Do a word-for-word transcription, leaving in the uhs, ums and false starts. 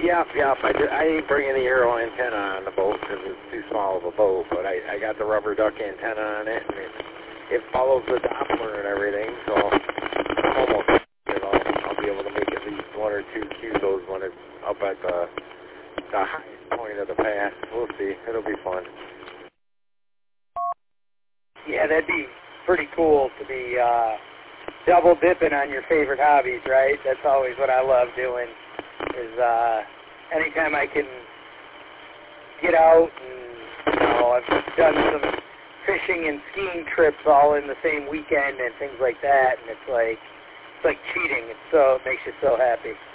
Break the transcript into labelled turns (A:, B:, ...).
A: Yep, yep. I, did, I ain't bringing the Arrow antenna on the boat because it's too small of a boat, but I, I got the rubber duck antenna on it, and it, it follows the Doppler and everything, so I'm almost, you know, I'll be able to make at least one or two cusos when it's up at the, the highest point of the pass. We'll see. It'll be fun.
B: Yeah, that'd be pretty cool to be uh, double dipping on your favorite hobbies, right? That's always what I love doing. Is uh, anytime I can get out and, you know, I've done some fishing and skiing trips all in the same weekend and things like that, and it's like it's like cheating. It's so it makes you so happy.